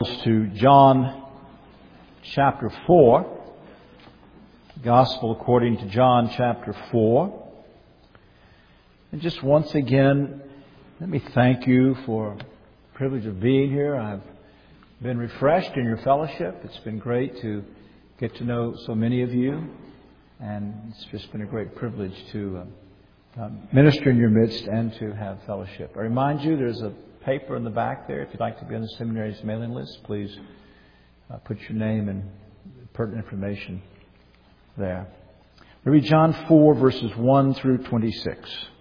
To John chapter 4, Gospel according to John chapter 4. And just once again, let me thank you for the privilege of being here. I've been refreshed in your fellowship. It's been great to get to know so many of you, and it's just been a great privilege to minister in your midst and to have fellowship. I remind you, there's a paper in the back there. If you'd like to be on the seminary's mailing list, please put your name and pertinent information there. We read John 4, verses 1 through 26.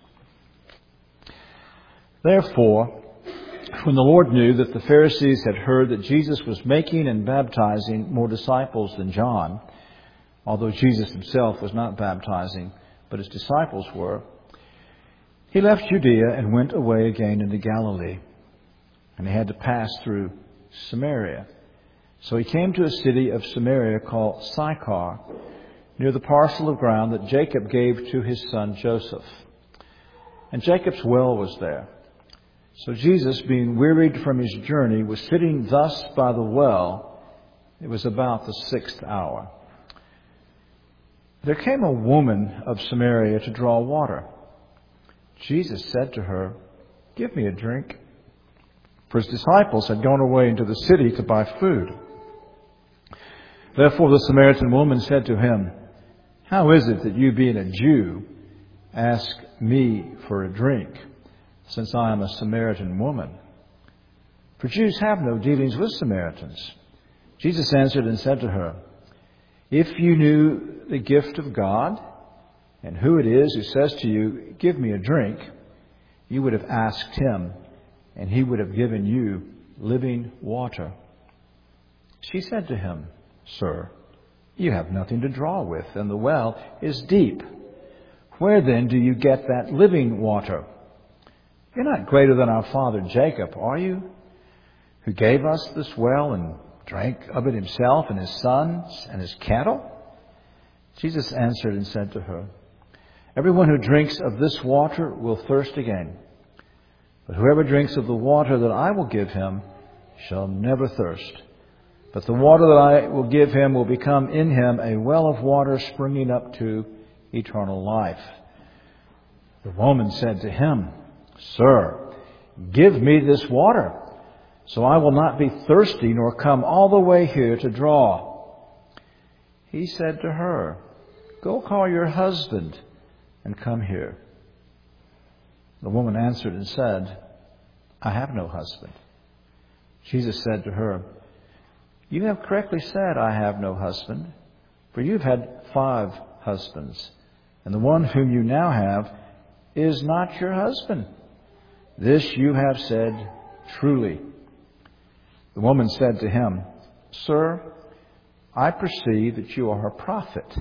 Therefore, when the Lord knew that the Pharisees had heard that Jesus was making and baptizing more disciples than John, although Jesus himself was not baptizing, but his disciples were, he left Judea and went away again into Galilee. And he had to pass through Samaria. So he came to a city of Samaria called Sychar, near the parcel of ground that Jacob gave to his son Joseph. And Jacob's well was there. So Jesus, being wearied from his journey, was sitting thus by the well. It was about the 6th hour. There came a woman of Samaria to draw water. Jesus said to her, "Give me a drink." For his disciples had gone away into the city to buy food. Therefore the Samaritan woman said to him, "How is it that you, being a Jew, ask me for a drink, since I am a Samaritan woman?" For Jews have no dealings with Samaritans. Jesus answered and said to her, "If you knew the gift of God, and who it is who says to you, 'Give me a drink,' you would have asked him, and he would have given you living water." She said to him, "Sir, you have nothing to draw with, and the well is deep. Where then do you get that living water? You're not greater than our father Jacob, are you? Who gave us this well and drank of it himself and his sons and his cattle?" Jesus answered and said to her, "Everyone who drinks of this water will thirst again. But whoever drinks of the water that I will give him shall never thirst. But the water that I will give him will become in him a well of water springing up to eternal life." The woman said to him, "Sir, give me this water, so I will not be thirsty nor come all the way here to draw." He said to her, "Go call your husband and come here." The woman answered and said, "I have no husband." Jesus said to her, "You have correctly said, 'I have no husband,' for you've had 5 husbands, and the one whom you now have is not your husband. This you have said truly." The woman said to him, "Sir, I perceive that you are a prophet.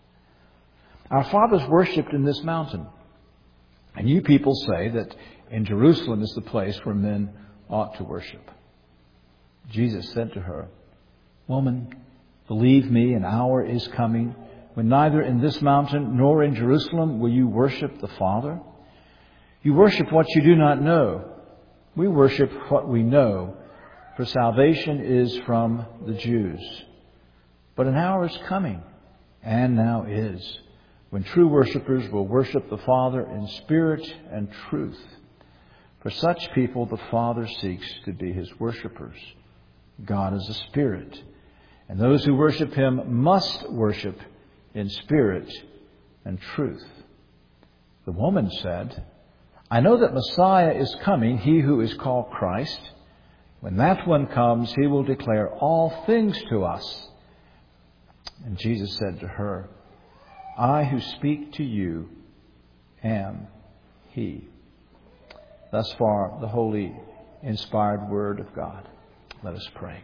Our fathers worshipped in this mountain, and you people say that in Jerusalem is the place where men ought to worship." Jesus said to her, "Woman, believe me, an hour is coming when neither in this mountain nor in Jerusalem will you worship the Father. You worship what you do not know. We worship what we know, for salvation is from the Jews. But an hour is coming, and now is, when true worshipers will worship the Father in spirit and truth. For such people the Father seeks to be his worshipers. God is a spirit, and those who worship him must worship in spirit and truth." The woman said, "I know that Messiah is coming, he who is called Christ. When that one comes, he will declare all things to us." And Jesus said to her, "I who speak to you am he." Thus far, the holy, inspired word of God. Let us pray.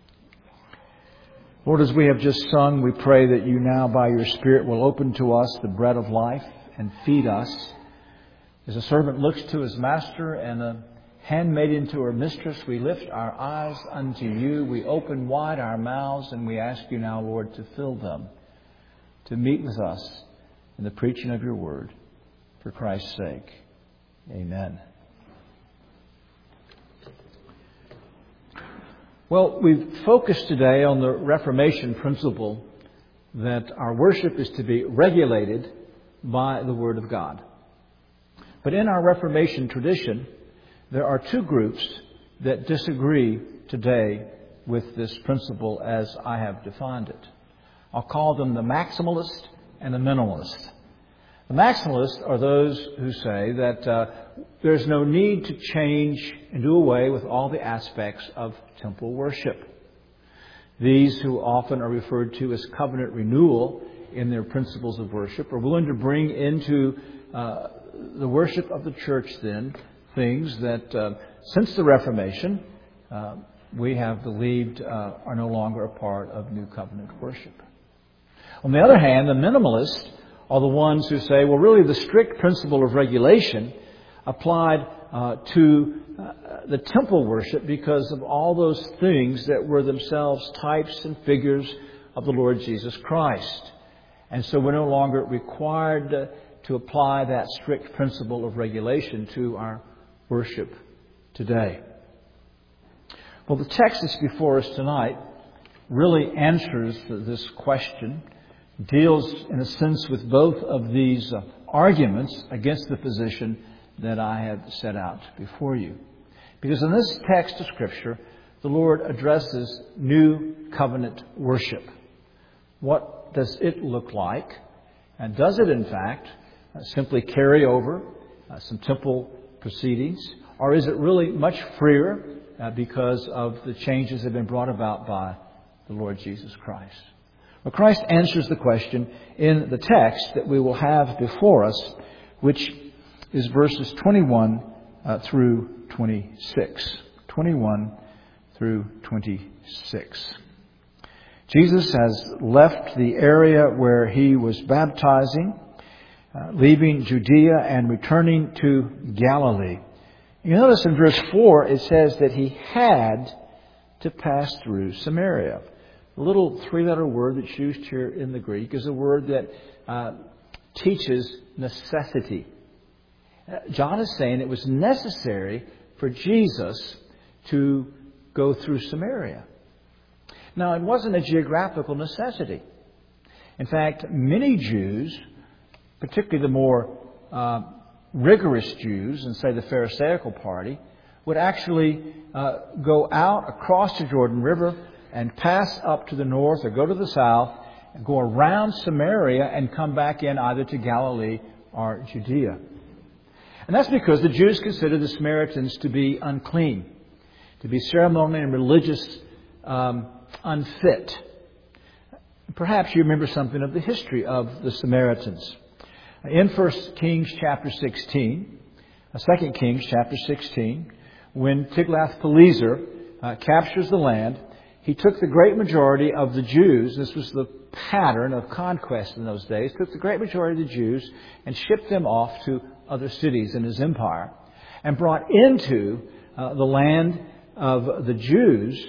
Lord, as we have just sung, we pray that you now, by your Spirit, will open to us the bread of life and feed us. As a servant looks to his master and a handmaiden to her mistress, we lift our eyes unto you. We open wide our mouths, and we ask you now, Lord, to fill them, to meet with us in the preaching of your word. For Christ's sake, amen. Well, we've focused today on the Reformation principle that our worship is to be regulated by the Word of God. But in our Reformation tradition, there are two groups that disagree today with this principle as I have defined it. I'll call them the maximalist and the minimalist. The maximalists are those who say that there's no need to change and do away with all the aspects of temple worship. These, who often are referred to as covenant renewal in their principles of worship, are willing to bring into the worship of the church then things that since the Reformation we have believed are no longer a part of New Covenant worship. On the other hand, the minimalists are the ones who say, well, really the strict principle of regulation applied to the temple worship because of all those things that were themselves types and figures of the Lord Jesus Christ. And so we're no longer required to apply that strict principle of regulation to our worship today. Well, the text that's before us tonight really answers this question, deals in a sense with both of these arguments against the position that I have set out before you. Because in this text of Scripture, the Lord addresses New Covenant worship. What does it look like? And does it, in fact, simply carry over some temple proceedings? Or is it really much freer because of the changes that have been brought about by the Lord Jesus Christ? Well, Christ answers the question in the text that we will have before us, which is verses 21 through 26. 21 through 26. Jesus has left the area where he was baptizing, leaving Judea and returning to Galilee. You notice in verse 4 it says that he had to pass through Samaria. The little three-letter word that's used here in the Greek is a word that teaches necessity. John is saying it was necessary for Jesus to go through Samaria. Now, it wasn't a geographical necessity. In fact, many Jews, particularly the more rigorous Jews, and say the Pharisaical party, would actually go out across the Jordan River and pass up to the north or go to the south and go around Samaria and come back in either to Galilee or Judea. And that's because the Jews considered the Samaritans to be unclean, to be ceremonially and religious unfit. Perhaps you remember something of the history of the Samaritans. In 1 Kings chapter 16, 2 Kings chapter 16, when Tiglath-Pileser captures the land, he took the great majority of the Jews, this was the pattern of conquest in those days, took the great majority of the Jews and shipped them off to other cities in his empire and brought into the land of the Jews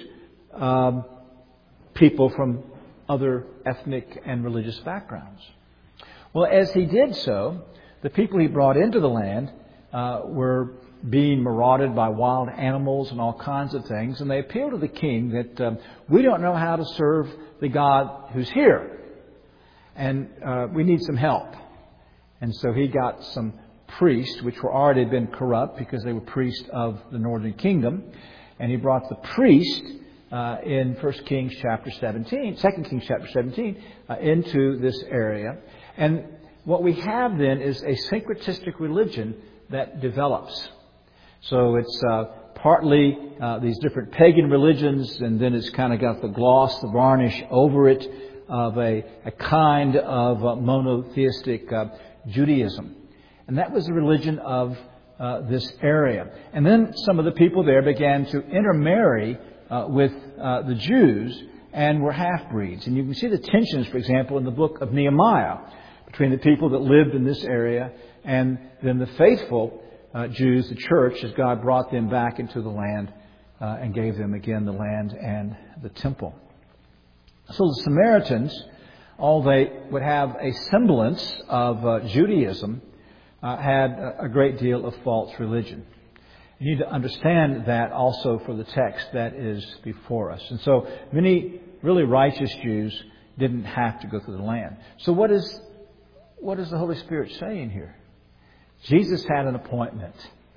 people from other ethnic and religious backgrounds. Well, as he did so, the people he brought into the land were being marauded by wild animals and all kinds of things. And they appealed to the king that we don't know how to serve the God who's here. And we need some help. And so he got some priests, which were already been corrupt because they were priests of the northern kingdom. And he brought the priest in 2 Kings chapter 17 into this area. And what we have then is a syncretistic religion that develops. So it's partly these different pagan religions, and then it's kind of got the gloss, the varnish over it of a kind of monotheistic Judaism. And that was the religion of this area. And then some of the people there began to intermarry with the Jews and were half-breeds. And you can see the tensions, for example, in the book of Nehemiah between the people that lived in this area and then the faithful Jews, the church, as God brought them back into the land and gave them again the land and the temple. So the Samaritans, although they would have a semblance of Judaism, had a great deal of false religion. You need to understand that also for the text that is before us. And so many really righteous Jews didn't have to go through the land. So what is the Holy Spirit saying here? Jesus had an appointment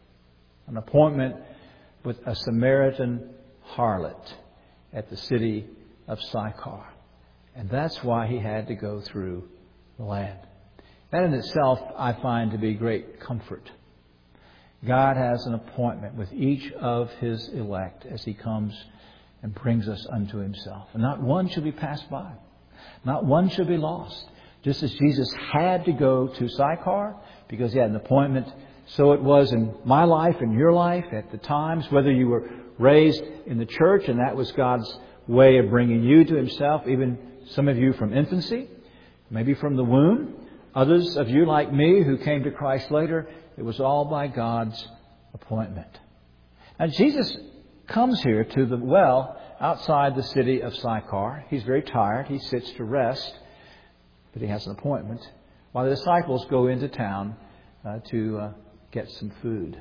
with a Samaritan harlot at the city of Sychar. And that's why he had to go through the land. That in itself I find to be great comfort. God has an appointment with each of His elect as He comes and brings us unto Himself. And not one should be passed by. Not one should be lost. Just as Jesus had to go to Sychar because He had an appointment, so it was in my life and your life at the times, whether you were raised in the church and that was God's way of bringing you to Himself, even some of you from infancy, maybe from the womb. Others of you like me who came to Christ later, it was all by God's appointment. Now Jesus comes here to the well outside the city of Sychar. He's very tired. He sits to rest, but he has an appointment, while the disciples go into town to get some food.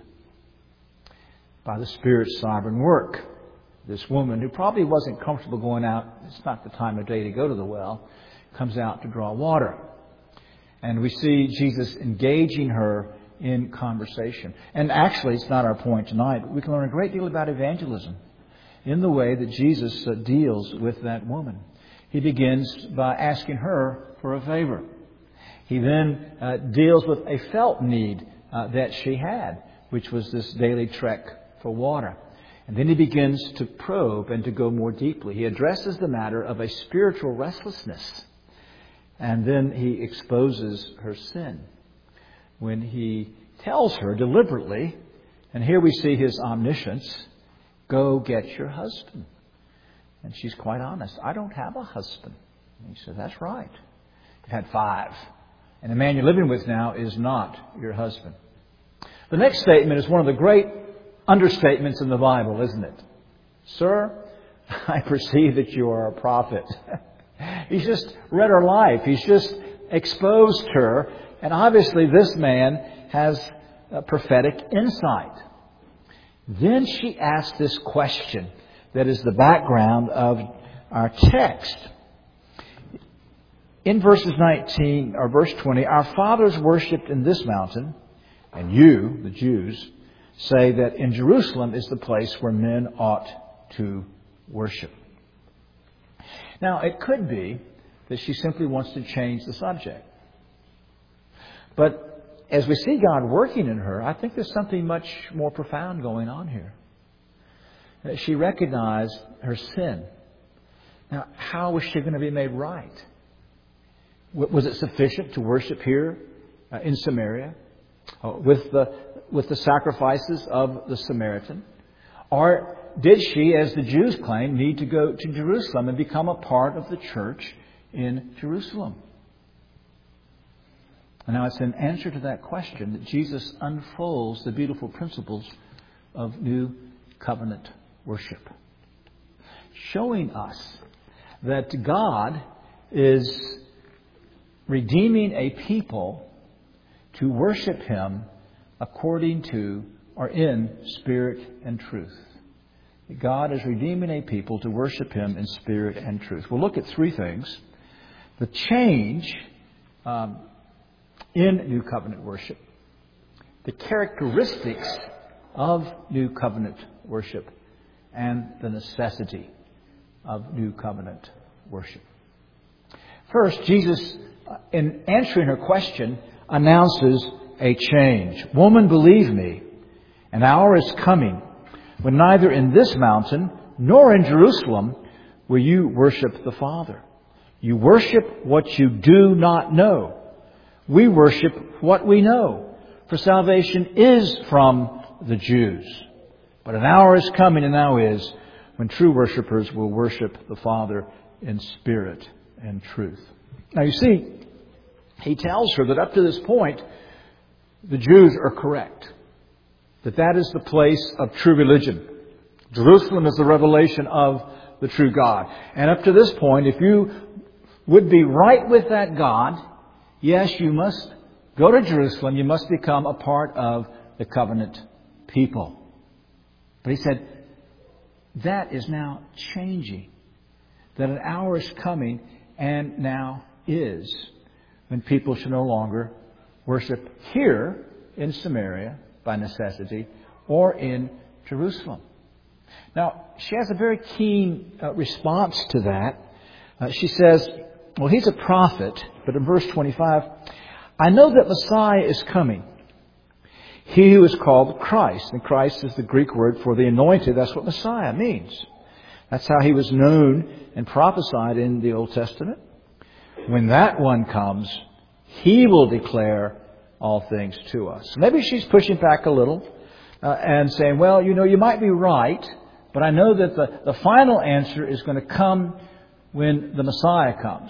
By the Spirit's sovereign work, this woman, who probably wasn't comfortable going out, it's not the time of day to go to the well, comes out to draw water. And we see Jesus engaging her in conversation. And actually, it's not our point tonight. We can learn a great deal about evangelism in the way that Jesus deals with that woman. He begins by asking her for a favor. He then deals with a felt need that she had, which was this daily trek for water. And then he begins to probe and to go more deeply. He addresses the matter of a spiritual restlessness. And then he exposes her sin when he tells her deliberately, and here we see his omniscience, go get your husband. And she's quite honest. I don't have a husband. And he said, that's right. You've had 5. And the man you're living with now is not your husband. The next statement is one of the great understatements in the Bible, isn't it? Sir, I perceive that you are a prophet. He's just read her life. He's just exposed her. And obviously this man has a prophetic insight. Then she asked this question that is the background of our text. In verses 19 or verse 20, our fathers worshipped in this mountain, and you, the Jews, say that in Jerusalem is the place where men ought to worship. Now, it could be that she simply wants to change the subject. But as we see God working in her, I think there's something much more profound going on here. She recognized her sin. Now, how was she going to be made right? Was it sufficient to worship here in Samaria with the sacrifices of the Samaritan? Or did she, as the Jews claim, need to go to Jerusalem and become a part of the church in Jerusalem? And now it's in answer to that question that Jesus unfolds the beautiful principles of New Covenant worship, showing us that God is redeeming a people to worship Him according to or in spirit and truth. God is redeeming a people to worship Him in spirit and truth. We'll look at 3 things. The change in New Covenant worship, the characteristics of New Covenant worship, and the necessity of New Covenant worship. First, Jesus, in answering her question, announces a change. Woman, believe me, an hour is coming when neither in this mountain nor in Jerusalem will you worship the Father. You worship what you do not know. We worship what we know, for salvation is from the Jews. But an hour is coming, and now is, when true worshipers will worship the Father in spirit and truth. Now you see, he tells her that up to this point, the Jews are correct. That is the place of true religion. Jerusalem is the revelation of the true God. And up to this point, if you would be right with that God, yes, you must go to Jerusalem. You must become a part of the covenant people. But he said, that is now changing. That an hour is coming and now is when people should no longer worship here in Samaria by necessity or in Jerusalem. Now, she has a very keen response to that. She says, well, he's a prophet, but in verse 25, I know that Messiah is coming. He who is called Christ. And Christ is the Greek word for the anointed. That's what Messiah means. That's how he was known and prophesied in the Old Testament. When that one comes, he will declare all things to us. Maybe she's pushing back a little and saying, well, you might be right, but I know that the final answer is going to come when the Messiah comes.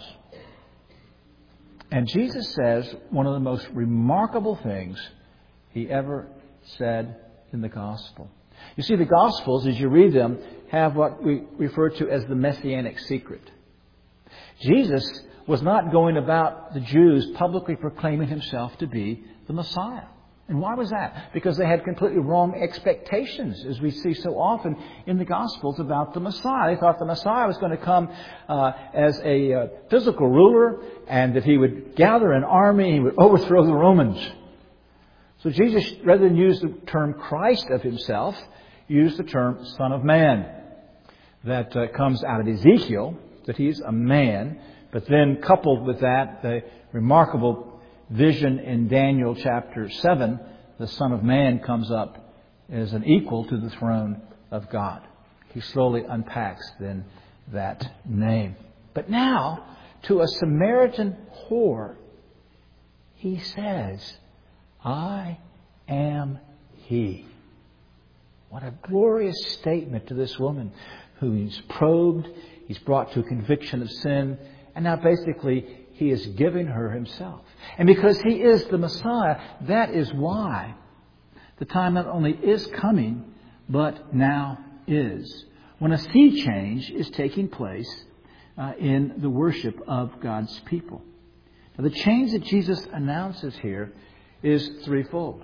And Jesus says one of the most remarkable things he ever said in the Gospel. You see, the Gospels, as you read them, have what we refer to as the Messianic secret. Jesus was not going about the Jews publicly proclaiming himself to be the Messiah. And why was that? Because they had completely wrong expectations, as we see so often in the Gospels about the Messiah. They thought the Messiah was going to come as a physical ruler, and that he would gather an army and he would overthrow the Romans. So Jesus, rather than use the term Christ of himself, used the term Son of Man. That comes out of Ezekiel, that he's a man. But then coupled with that, the remarkable vision in Daniel chapter 7, the Son of Man comes up as an equal to the throne of God. He slowly unpacks then that name. But now, to a Samaritan whore, he says, I am he. What a glorious statement to this woman who he's probed, he's brought to a conviction of sin, and now basically he is giving her himself. And because he is the Messiah, that is why the time not only is coming, but now is, when a sea change is taking place in the worship of God's people. Now, the change that Jesus announces here is threefold.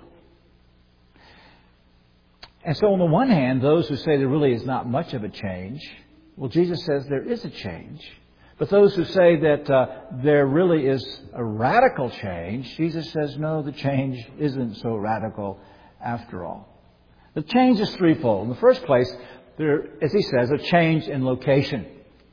And so on the one hand, those who say there really is not much of a change, well, Jesus says there is a change. But those who say that there really is a radical change, Jesus says, no, the change isn't so radical after all. The change is threefold. In the first place, there, as he says, a change in location.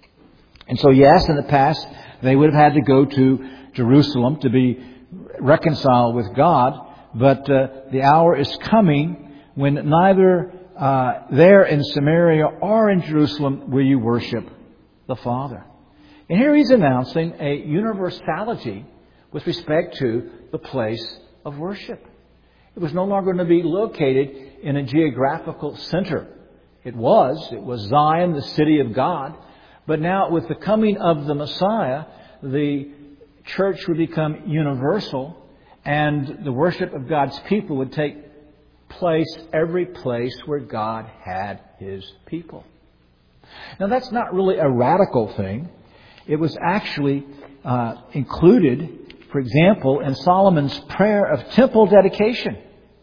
And so, yes, in the past, they would have had to go to Jerusalem to be reconciled with God, but the hour is coming when neither there in Samaria or in Jerusalem will you worship the Father. And here he's announcing a universality with respect to the place of worship. It was no longer going to be located in a geographical center. It was Zion, the city of God. But now with the coming of the Messiah, the church would become universal, and the worship of God's people would take place every place where God had His people. Now that's not really a radical thing. It was actually included, for example, in Solomon's prayer of temple dedication.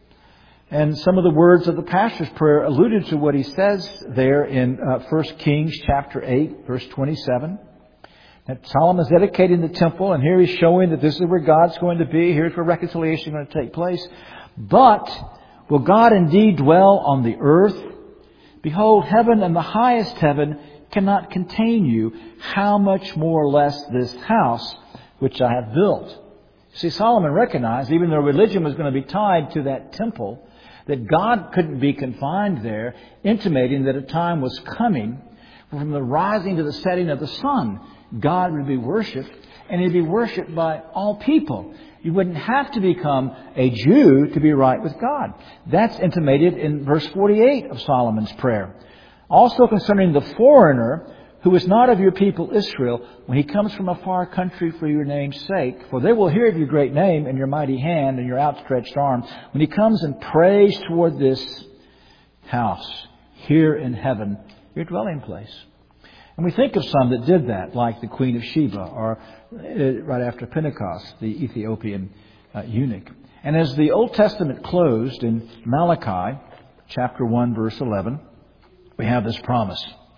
And some of the words of the pastor's prayer alluded to what he says there in 1 Kings chapter 8, verse 27. That Solomon's dedicating the temple, and here he's showing that this is where God's going to be. Here's where reconciliation is going to take place. But will God indeed dwell on the earth? Behold, heaven and the highest heaven cannot contain you. How much more less this house which I have built? See, Solomon recognized, even though religion was going to be tied to that temple, that God couldn't be confined there, intimating that a time was coming from the rising to the setting of the sun, God would be worshipped, and He'd be worshipped by all people. You wouldn't have to become a Jew to be right with God. That's intimated in verse 48 of Solomon's prayer. Also concerning the foreigner who is not of your people Israel, when he comes from a far country for your name's sake, for they will hear of your great name and your mighty hand and your outstretched arm, when he comes and prays toward this house here in heaven, your dwelling place. And we think of some that did that, like the Queen of Sheba, or right after Pentecost, the Ethiopian eunuch. And as the Old Testament closed in Malachi chapter 1, verse 11, we have this promise.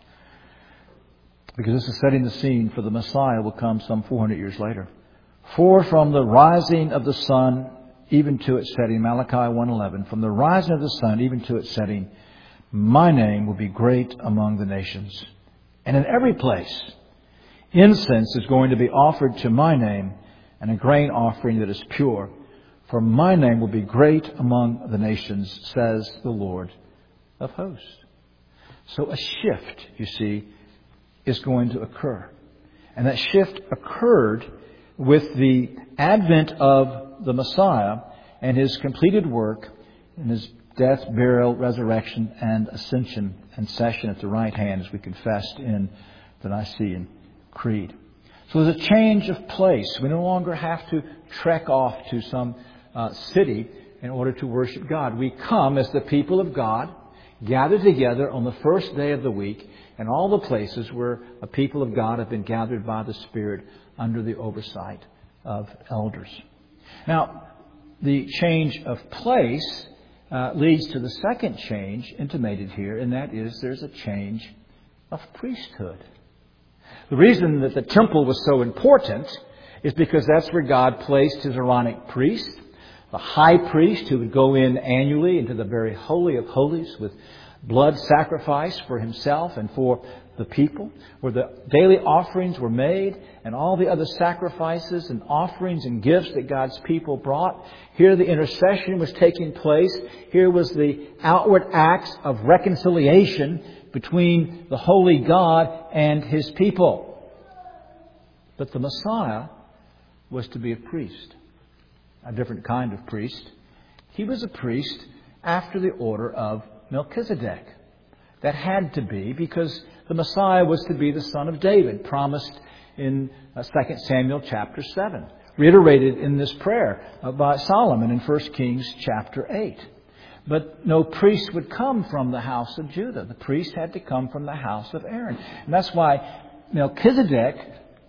Because this is setting the scene for the Messiah will come some 400 years later. For from the rising of the sun even to its setting, Malachi 1:11, from the rising of the sun even to its setting, my name will be great among the nations. And in every place, incense is going to be offered to my name, and a grain offering that is pure. For my name will be great among the nations, says the Lord of hosts. So a shift, you see, is going to occur. And that shift occurred with the advent of the Messiah and His completed work in His death, burial, resurrection, and ascension and session at the right hand, as we confessed in the Nicene Creed. So there's a change of place. We no longer have to trek off to some city in order to worship God. We come as the people of God, gathered together on the first day of the week in all the places where a people of God have been gathered by the Spirit under the oversight of elders. Now, the change of place leads to the second change intimated here, and that is there's a change of priesthood. The reason that the temple was so important is because that's where God placed His Aaronic priest, the high priest who would go in annually into the very holy of holies with blood sacrifice for himself and for the people, where the daily offerings were made and all the other sacrifices and offerings and gifts that God's people brought. Here the intercession was taking place. Here was the outward acts of reconciliation between the holy God and His people. But the Messiah was to be a priest, a different kind of priest. He was a priest after the order of Melchizedek. That had to be because the Messiah was to be the son of David, promised in 2 Samuel chapter 7, reiterated in this prayer by Solomon in 1 Kings chapter 8. But no priest would come from the house of Judah. The priest had to come from the house of Aaron. And that's why Melchizedek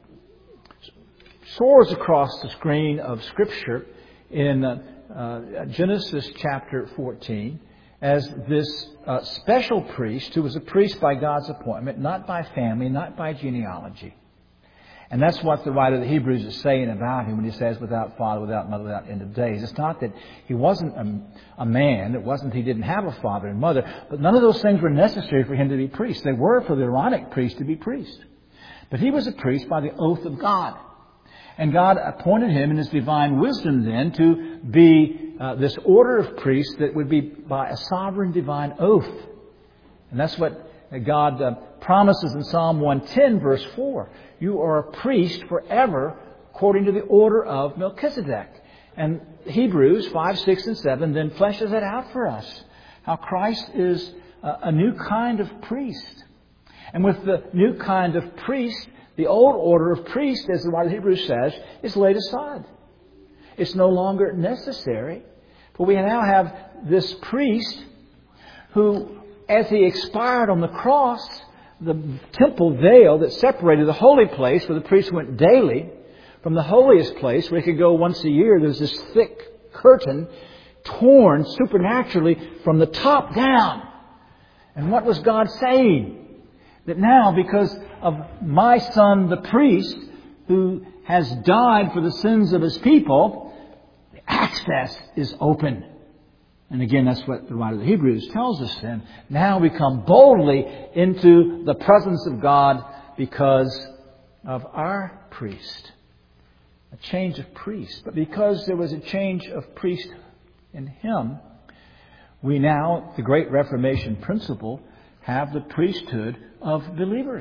soars across the screen of Scripture in Genesis chapter 14 as this special priest who was a priest by God's appointment, not by family, not by genealogy. And that's what the writer of the Hebrews is saying about him when he says, without father, without mother, without end of days. It's not that he wasn't a man. It wasn't he didn't have a father and mother. But none of those things were necessary for him to be priest. They were for the Aaronic priest to be priest. But he was a priest by the oath of God. And God appointed him in His divine wisdom then to be this order of priests that would be by a sovereign divine oath. And that's what God promises in Psalm 110 verse 4. You are a priest forever according to the order of Melchizedek. And Hebrews 5, 6, and 7 then fleshes it out for us. How Christ is a new kind of priest. And with the new kind of priest, the old order of priest, as the writer of Hebrews says, is laid aside. It's no longer necessary. But we now have this priest who, as he expired on the cross, the temple veil that separated the holy place where the priest went daily from the holiest place where he could go once a year, there's this thick curtain torn supernaturally from the top down. And what was God saying? That now, because of my son, the priest, who has died for the sins of his people, the access is open. And again, that's what the writer of the Hebrews tells us then. Now we come boldly into the presence of God because of our priest. A change of priest. But because there was a change of priest in him, we now, the Great Reformation principle, have the priesthood of believers.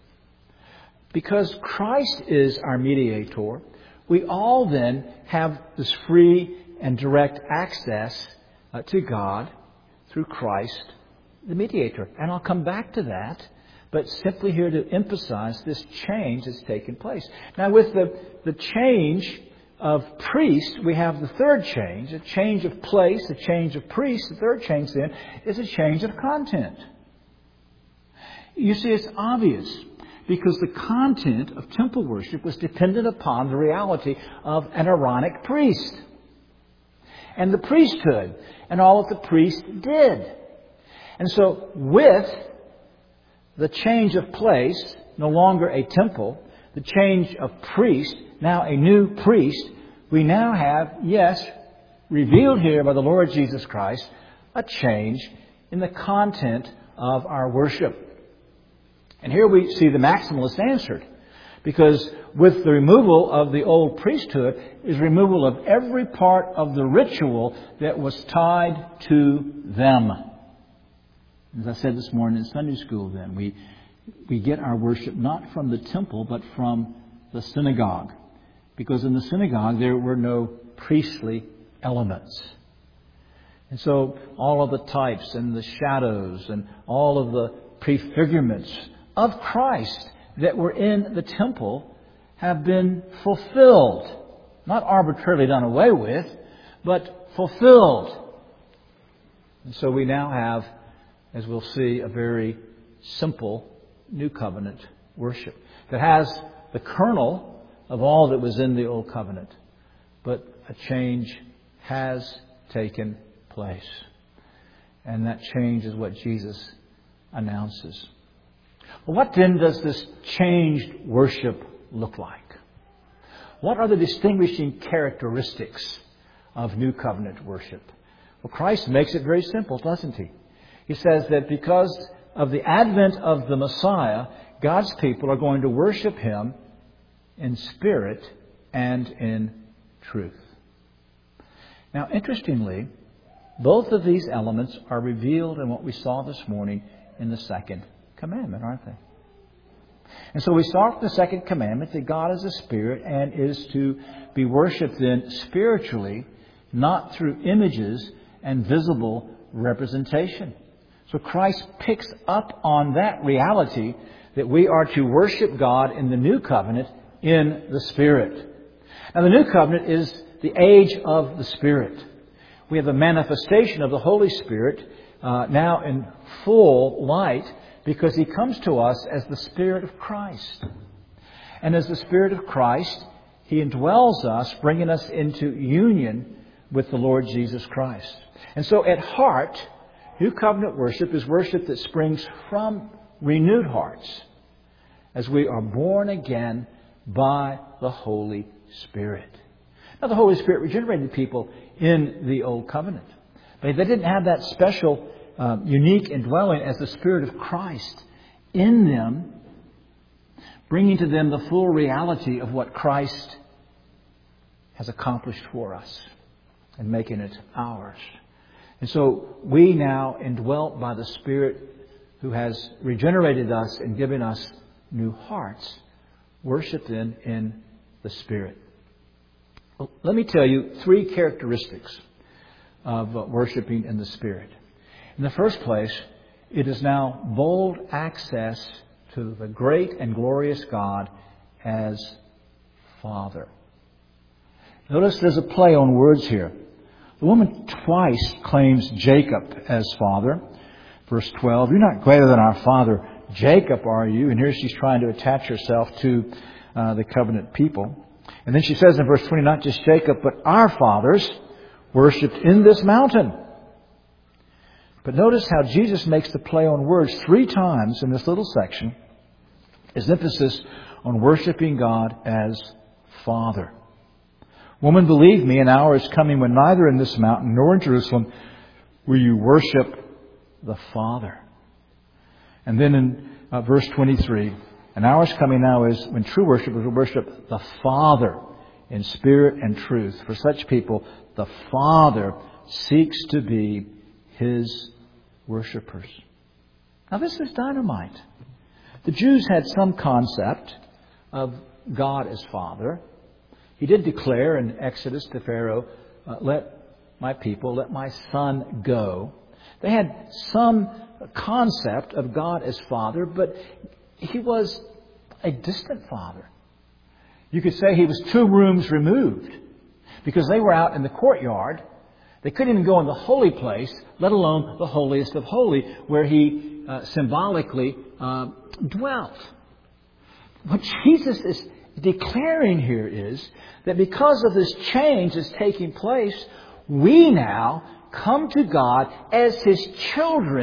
Because Christ is our mediator, we all then have this free and direct access to God through Christ, the mediator. And I'll come back to that, but simply here to emphasize this change that's taken place. Now, with the change of priest, we have the third change, a change of place, a change of priest. The third change then is a change of content. You see, it's obvious because the content of temple worship was dependent upon the reality of an Aaronic priest and the priesthood and all that the priest did. And so with the change of place, no longer a temple, the change of priest, now a new priest, we now have, yes, revealed here by the Lord Jesus Christ, a change in the content of our worship. And here we see the maximalist answered. Because with the removal of the old priesthood is removal of every part of the ritual that was tied to them. As I said this morning in Sunday school then, we get our worship not from the temple but from the synagogue. Because in the synagogue there were no priestly elements. And so all of the types and the shadows and all of the prefigurements of Christ that were in the temple have been fulfilled. Not arbitrarily done away with, but fulfilled. And so we now have, as we'll see, a very simple new covenant worship that has the kernel of all that was in the old covenant. But a change has taken place. And that change is what Jesus announces. Well, what then does this changed worship look like? What are the distinguishing characteristics of New Covenant worship? Well, Christ makes it very simple, doesn't he? He says that because of the advent of the Messiah, God's people are going to worship Him in spirit and in truth. Now, interestingly, both of these elements are revealed in what we saw this morning in the second commandment, aren't they? And so we start with the second commandment that God is a spirit and is to be worshipped then spiritually, not through images and visible representation. So Christ picks up on that reality that we are to worship God in the new covenant in the Spirit. Now the new covenant is the age of the Spirit. We have a manifestation of the Holy Spirit now in full light, because He comes to us as the Spirit of Christ. And as the Spirit of Christ, He indwells us, bringing us into union with the Lord Jesus Christ. And so at heart, New Covenant worship is worship that springs from renewed hearts as we are born again by the Holy Spirit. Now, the Holy Spirit regenerated people in the Old Covenant. They didn't have that special unique indwelling as the Spirit of Christ in them, bringing to them the full reality of what Christ has accomplished for us and making it ours. And so we now, indwelt by the Spirit who has regenerated us and given us new hearts, worship then in the Spirit. Well, let me tell you three characteristics of worshiping in the Spirit. In the first place, it is now bold access to the great and glorious God as Father. Notice there's a play on words here. The woman twice claims Jacob as father. Verse 12, "You're not greater than our father Jacob, are you?" And here she's trying to attach herself to the covenant people. And then she says in verse 20, not just Jacob, but our fathers worshipped in this mountain. But notice how Jesus makes the play on words three times in this little section. His emphasis on worshiping God as Father. "Woman, believe me, an hour is coming when neither in this mountain nor in Jerusalem will you worship the Father." And then in verse 23, "An hour is coming now is when true worshipers will worship the Father in spirit and truth. For such people, the Father seeks to be His worshippers." Now this is dynamite. The Jews had some concept of God as Father. He did declare in Exodus to Pharaoh, "Let my people, let my son go." They had some concept of God as Father, but He was a distant Father. You could say He was 2 rooms removed, because they were out in the courtyard. They couldn't even go in the holy place, let alone the holiest of holy, where He symbolically dwelt. What Jesus is declaring here is that because of this change that's taking place, we now come to God as His children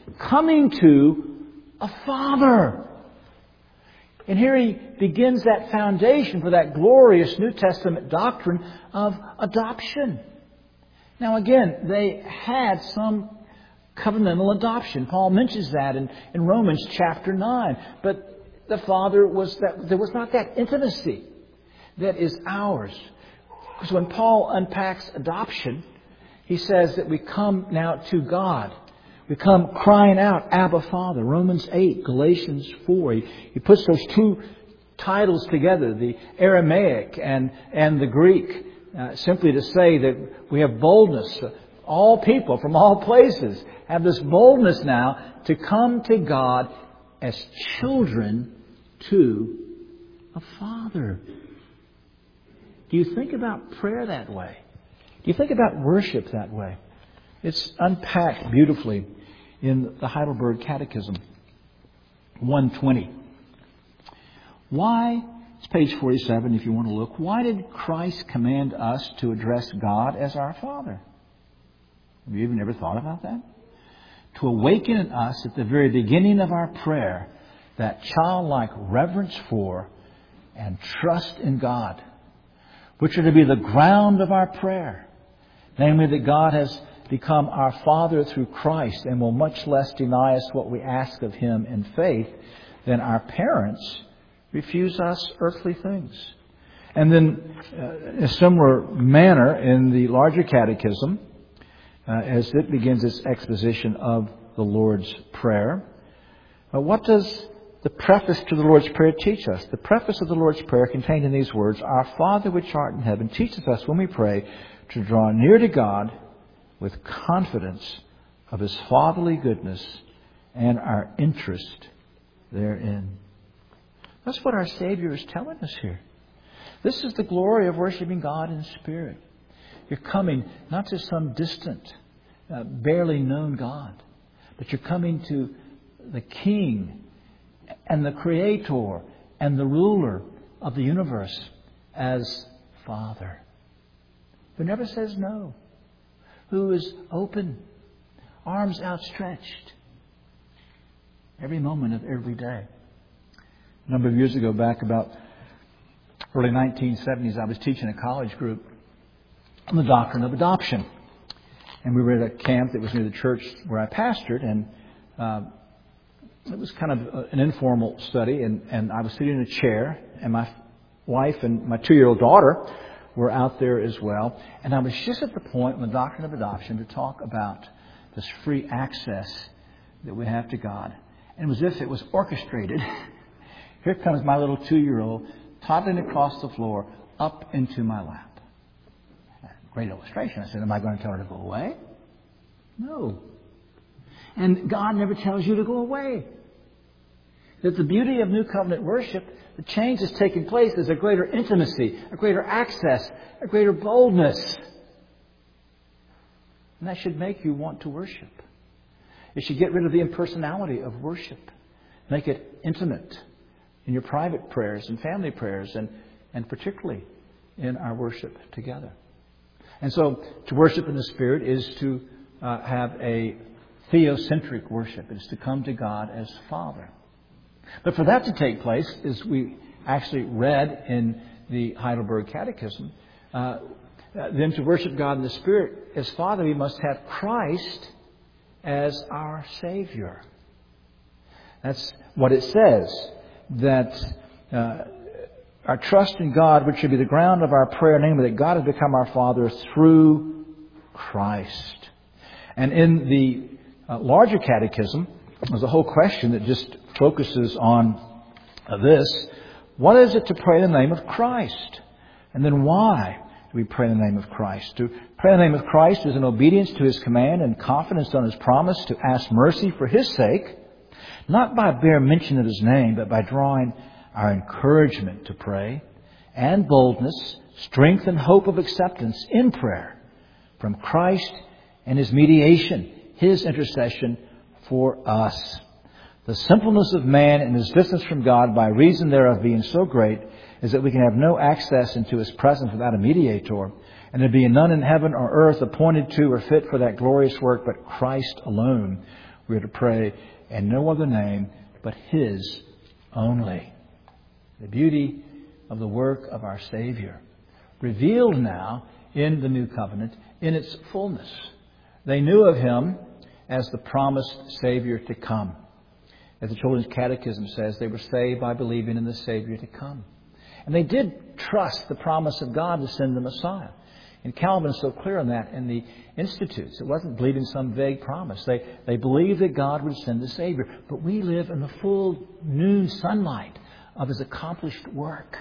coming to a Father. And here he begins that foundation for that glorious New Testament doctrine of adoption. Now again, they had some covenantal adoption. Paul mentions that in Romans chapter 9. But the Father there was not that intimacy that is ours. Because when Paul unpacks adoption, he says that we come now to God. We come crying out, Abba, Father. Romans 8, Galatians 4. He puts those two titles together, the Aramaic and the Greek, simply to say that we have boldness. All people from all places have this boldness now to come to God as children to a Father. Do you think about prayer that way? Do you think about worship that way? It's unpacked beautifully in the Heidelberg Catechism, 120. Why, it's page 47 if you want to look, why did Christ command us to address God as our Father? Have you even ever thought about that? To awaken in us at the very beginning of our prayer that childlike reverence for and trust in God, which are to be the ground of our prayer. Namely, that God has become our Father through Christ and will much less deny us what we ask of Him in faith than our parents refuse us earthly things. And then, in a similar manner, in the larger catechism, as it begins its exposition of the Lord's Prayer, what does the preface to the Lord's Prayer teach us? The preface of the Lord's Prayer contained in these words, Our Father which art in heaven, teaches us when we pray to draw near to God with confidence of His fatherly goodness and our interest therein. That's what our Savior is telling us here. This is the glory of worshiping God in spirit. You're coming not to some distant, barely known God, but you're coming to the King and the Creator and the ruler of the universe as Father, who never says no, who is open, arms outstretched, every moment of every day. A number of years ago, back about early 1970s, I was teaching a college group on the doctrine of adoption. And we were at a camp that was near the church where I pastored, and it was kind of an informal study, and I was sitting in a chair, and my wife and my 2-year-old daughter were out there as well. And I was just at the point in the doctrine of adoption to talk about this free access that we have to God. And it was as if it was orchestrated. Here comes my little 2-year-old toddling across the floor up into my lap. Great illustration. I said, am I going to tell her to go away? No. And God never tells you to go away. That the beauty of New Covenant worship, the change that's taking place is a greater intimacy, a greater access, a greater boldness. And that should make you want to worship. It should get rid of the impersonality of worship. Make it intimate in your private prayers and family prayers, and particularly in our worship together. And so to worship in the Spirit is to have a theocentric worship. It's to come to God as Father. But for that to take place, as we actually read in the Heidelberg Catechism, then to worship God in the Spirit as Father, we must have Christ as our Savior. That's what it says, that our trust in God, which should be the ground of our prayer, namely that God has become our Father through Christ. And in the larger catechism, there's a whole question that just focuses on this. What is it to pray in the name of Christ? And then why do we pray in the name of Christ? To pray in the name of Christ is in obedience to His command and confidence on His promise to ask mercy for His sake, not by bare mention of His name, but by drawing our encouragement to pray, and boldness, strength and hope of acceptance in prayer from Christ and His mediation, His intercession for us. The simpleness of man and his distance from God by reason thereof being so great is that we can have no access into His presence without a mediator, and there be none in heaven or earth appointed to or fit for that glorious work but Christ alone, We are to pray in no other name but His only. The beauty of the work of our Savior, revealed now in the New Covenant in its fullness. They knew of Him as the promised Savior to come. As the Children's Catechism says, they were saved by believing in the Savior to come. And they did trust the promise of God to send the Messiah. And Calvin is so clear on that in the Institutes. It wasn't believing some vague promise. They believed that God would send the Savior. But we live in the full noon sunlight of His accomplished work.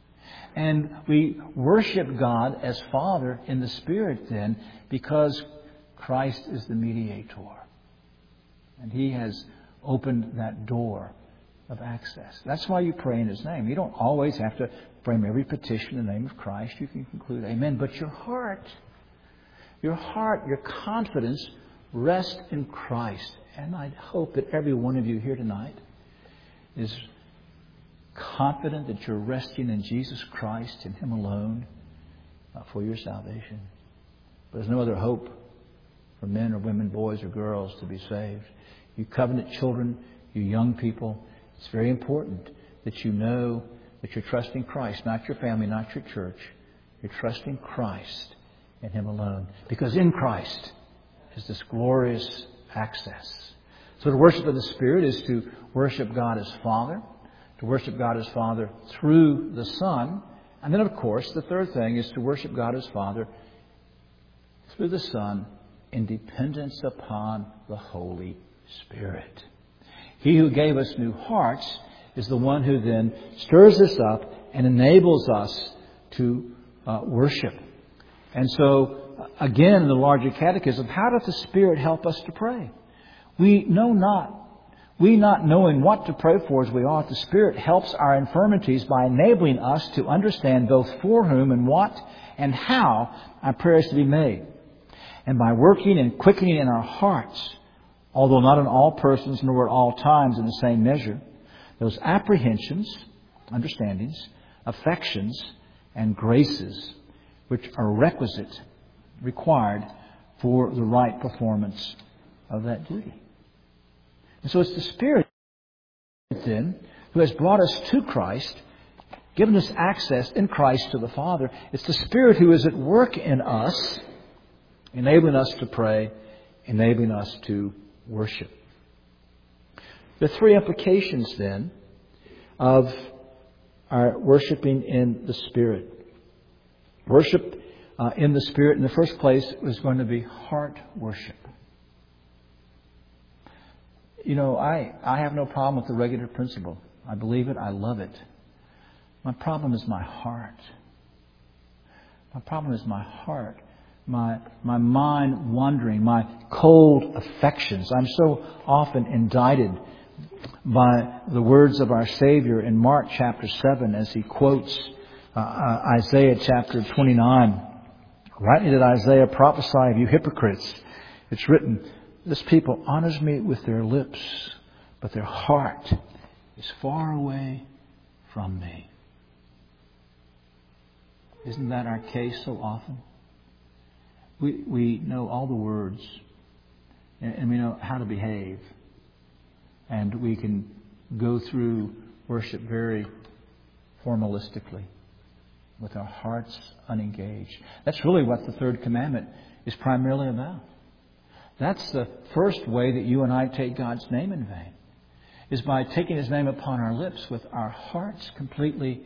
And we worship God as Father in the Spirit then because Christ is the mediator. And He has opened that door of access. That's why you pray in His name. You don't always have to frame every petition in the name of Christ. You can conclude amen. But your heart, your confidence rests in Christ. And I hope that every one of you here tonight is confident that you're resting in Jesus Christ and Him alone for your salvation. But there's no other hope for men or women, boys or girls to be saved. You covenant children, you young people, it's very important that you know that you're trusting Christ, not your family, not your church. You're trusting Christ and Him alone. Because in Christ is this glorious access. So to worship of the Spirit is to worship God as Father. To worship God as Father through the Son. And then, of course, the third thing is to worship God as Father through the Son in dependence upon the Holy Spirit. He who gave us new hearts is the one who then stirs us up and enables us to worship. And so, again, in the larger catechism, how does the Spirit help us to pray? We not knowing what to pray for as we ought, the Spirit helps our infirmities by enabling us to understand both for whom and what and how our prayers to be made. And by working and quickening in our hearts, although not in all persons nor at all times in the same measure, those apprehensions, understandings, affections, and graces which are required for the right performance of that duty. And so it's the Spirit then who has brought us to Christ, given us access in Christ to the Father. It's the Spirit who is at work in us, enabling us to pray, enabling us to worship. There are three implications then of our worshiping in the Spirit. Worship in the Spirit, in the first place, is going to be heart worship. You know, I have no problem with the regular principle. I believe it. I love it. My problem is my heart. My problem is my heart. My mind wandering. My cold affections. I'm so often indicted by the words of our Savior in Mark chapter 7 as He quotes Isaiah chapter 29. Rightly did Isaiah prophesy of you hypocrites. It's written, this people honors me with their lips, but their heart is far away from me. Isn't that our case so often? We know all the words, and we know how to behave, and we can go through worship very formalistically with our hearts unengaged. That's really what the third commandment is primarily about. That's the first way that you and I take God's name in vain, is by taking His name upon our lips with our hearts completely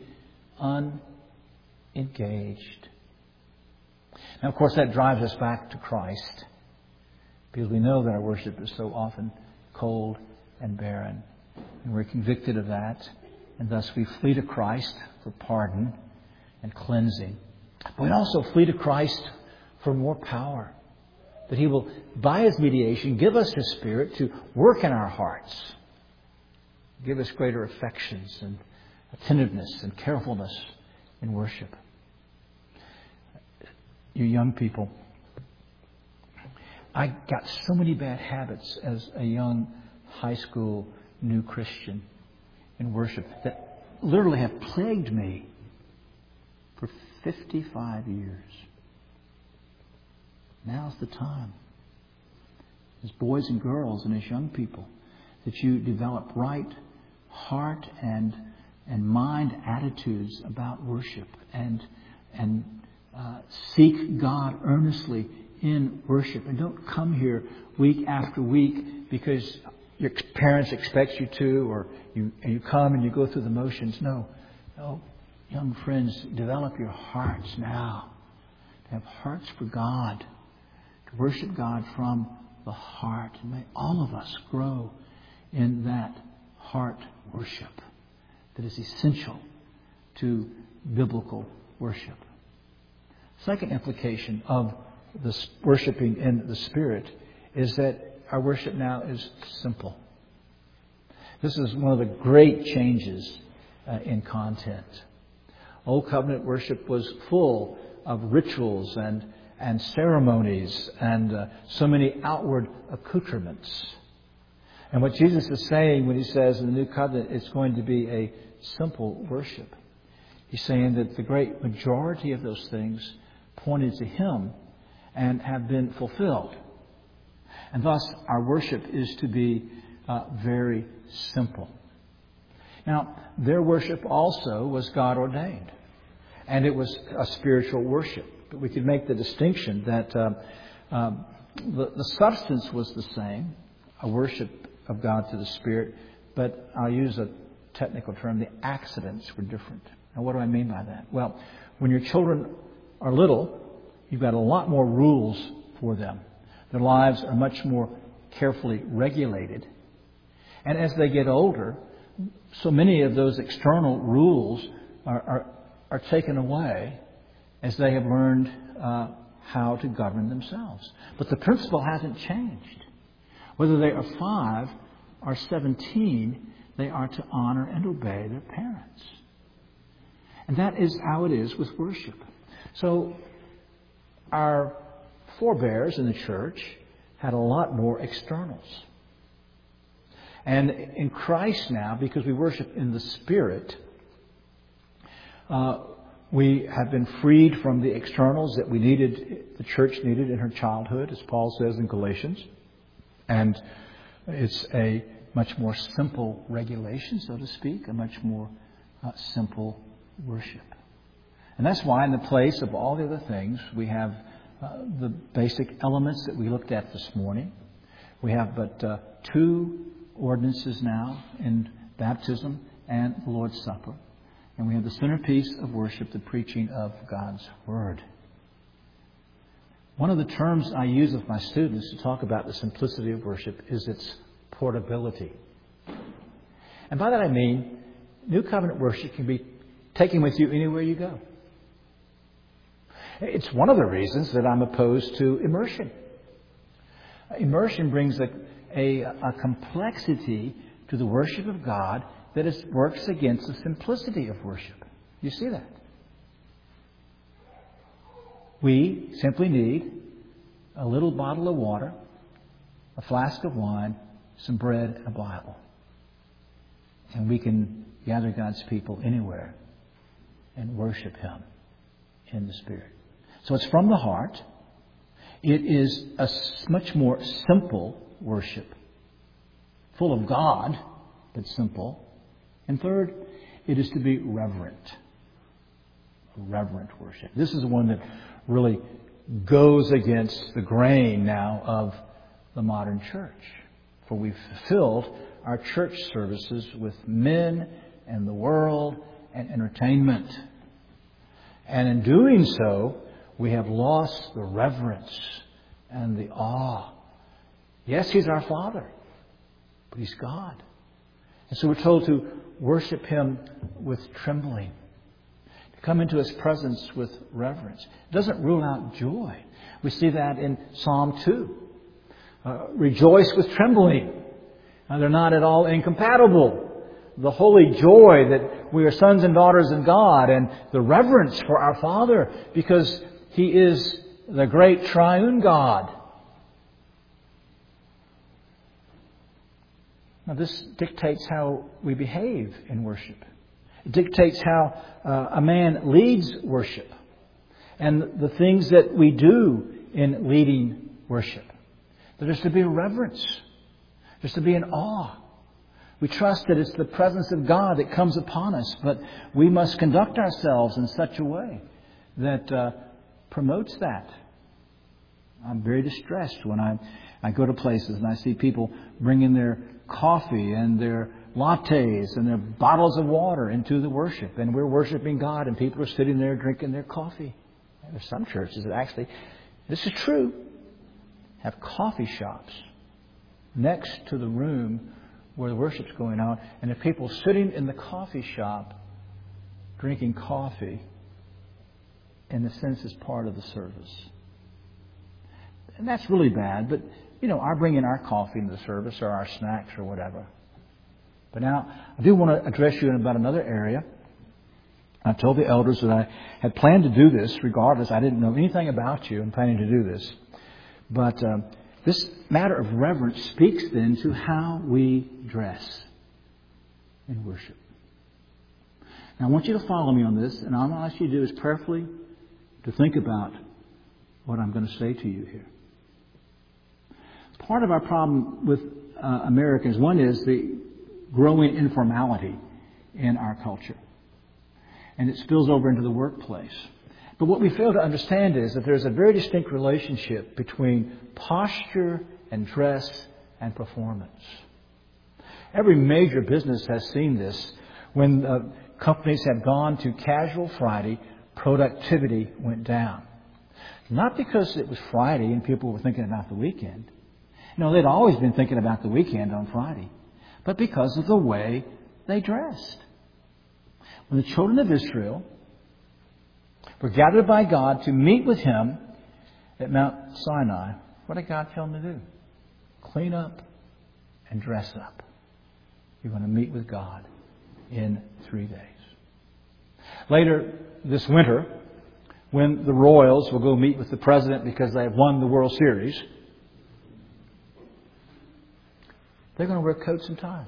unengaged. Now, of course, that drives us back to Christ, because we know that our worship is so often cold and barren. And we're convicted of that, and thus we flee to Christ for pardon and cleansing. But we also flee to Christ for more power. That He will, by His mediation, give us His Spirit to work in our hearts. Give us greater affections and attentiveness and carefulness in worship. You young people, I got so many bad habits as a young high school new Christian in worship that literally have plagued me for 55 years. Now's the time. as boys and girls and as young people, that you develop right heart and mind attitudes about worship and seek God earnestly in worship. And don't come here week after week because your parents expect you to, or you come and you go through the motions. No, young friends, develop your hearts now. To have hearts for God. To worship God from the heart. And may all of us grow in that heart worship that is essential to biblical worship. Second implication of this worshiping in the Spirit is that our worship now is simple. This is one of the great changes in content. Old Covenant worship was full of rituals and ceremonies and so many outward accoutrements. And what Jesus is saying when He says in the New Covenant it's going to be a simple worship, He's saying that the great majority of those things pointed to Him and have been fulfilled. And thus our worship is to be very simple. Now, their worship also was God ordained. And it was a spiritual worship. But we could make the distinction that the substance was the same, a worship of God to the Spirit, but I'll use a technical term, the accidents were different. Now, what do I mean by that? Well, when your children are little, you've got a lot more rules for them. Their lives are much more carefully regulated. And as they get older, so many of those external rules are taken away as they have learned how to govern themselves. But the principle hasn't changed. Whether they are 5 or 17, they are to honor and obey their parents. And that is how it is with worship. So our forebears in the church had a lot more externals. And in Christ now, because we worship in the Spirit, we have been freed from the externals that the church needed in her childhood, as Paul says in Galatians. And it's a much more simple regulation, so to speak, a much more simple worship. And that's why in the place of all the other things, we have the basic elements that we looked at this morning. We have but 2 ordinances now in baptism and the Lord's Supper. And we have the centerpiece of worship, the preaching of God's Word. One of the terms I use with my students to talk about the simplicity of worship is its portability. And by that I mean, New Covenant worship can be taken with you anywhere you go. It's one of the reasons that I'm opposed to immersion. Immersion brings a complexity to the worship of God that works against the simplicity of worship. You see that? We simply need a little bottle of water, a flask of wine, some bread, and a Bible. And we can gather God's people anywhere and worship Him in the Spirit. So it's from the heart. It is a much more simple worship, full of God, but simple. And third, it is to be reverent. Reverent worship. This is the one that really goes against the grain now of the modern church. For we've filled our church services with men and the world and entertainment. And in doing so, we have lost the reverence and the awe. Yes, He's our Father, but He's God. And so we're told to worship Him with trembling, to come into His presence with reverence. It doesn't rule out joy. We see that in Psalm 2. Rejoice with trembling. Now, they're not at all incompatible. The holy joy that we are sons and daughters of God, and the reverence for our Father because He is the great triune God. Now, this dictates how we behave in worship. It dictates how a man leads worship and the things that we do in leading worship. But there's to be a reverence. There's to be an awe. We trust that it's the presence of God that comes upon us, but we must conduct ourselves in such a way that promotes that. I'm very distressed when I go to places and I see people bringing their coffee and their lattes and their bottles of water into the worship. And we're worshiping God and people are sitting there drinking their coffee. And there's some churches that actually, this is true, have coffee shops next to the room where the worship's going on. And the people sitting in the coffee shop drinking coffee, in a sense, is part of the service. And that's really bad, but, our bringing our coffee into the service or our snacks or whatever. But now, I do want to address you in about another area. I told the elders that I had planned to do this regardless. I didn't know anything about you and planning to do this. But this matter of reverence speaks then to how we dress in worship. Now, I want you to follow me on this, and all I'm going to ask you to do is prayerfully to think about what I'm going to say to you here. Part of our problem with Americans, one is the growing informality in our culture. And it spills over into the workplace. But what we fail to understand is that there's a very distinct relationship between posture and dress and performance. Every major business has seen this. When companies have gone to casual Friday, productivity went down. Not because it was Friday and people were thinking about the weekend. No, they'd always been thinking about the weekend on Friday. But because of the way they dressed. When the children of Israel were gathered by God to meet with Him at Mount Sinai, what did God tell them to do? Clean up and dress up. You're going to meet with God in 3 days. Later this winter, when the Royals will go meet with the President because they have won the World Series, they're going to wear coats and ties.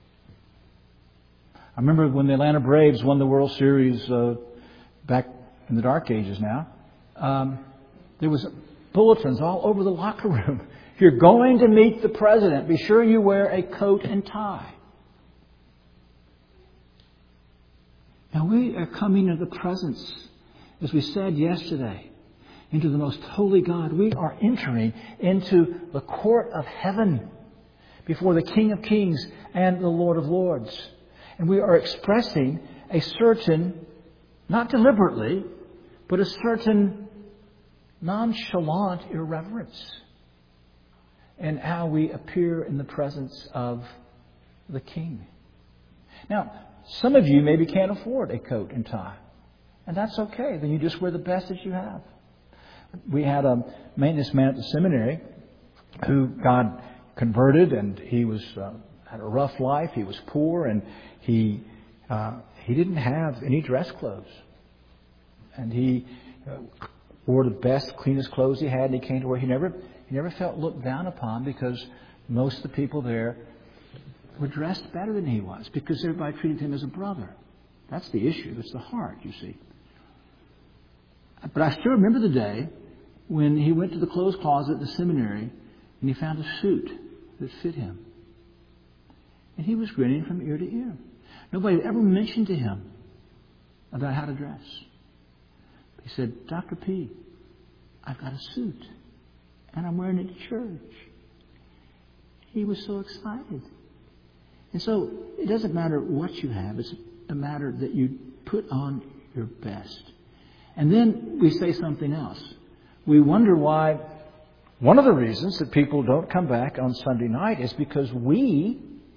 I remember when the Atlanta Braves won the World Series back in the dark ages now, there was bulletins all over the locker room. If you're going to meet the President, be sure you wear a coat and tie. Now we are coming into the presence, as we said yesterday, into the most holy God. We are entering into the court of heaven before the King of Kings and the Lord of Lords. And we are expressing a certain, not deliberately, but a certain nonchalant irreverence in how we appear in the presence of the King. Now, some of you maybe can't afford a coat and tie. And that's okay. Then you just wear the best that you have. We had a maintenance man at the seminary who God converted, and he was had a rough life. He was poor, and he didn't have any dress clothes. And he wore the best, cleanest clothes he had, and he came to where he never felt looked down upon because most of the people there were dressed better than he was because everybody treated him as a brother. That's the issue. It's the heart, you see. But I still remember the day when he went to the clothes closet at the seminary and he found a suit that fit him. And he was grinning from ear to ear. Nobody had ever mentioned to him about how to dress. He said, Dr. P, I've got a suit and I'm wearing it to church. He was so excited. And so it doesn't matter what you have. It's a matter that you put on your best. And then we say something else. We wonder why one of the reasons that people don't come back on Sunday night is because we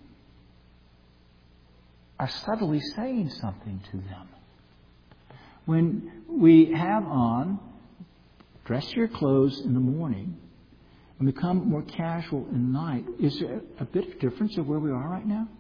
are subtly saying something to them. When we have on, dress your clothes in the morning and become more casual in the night, is there a bit of difference of where we are right now?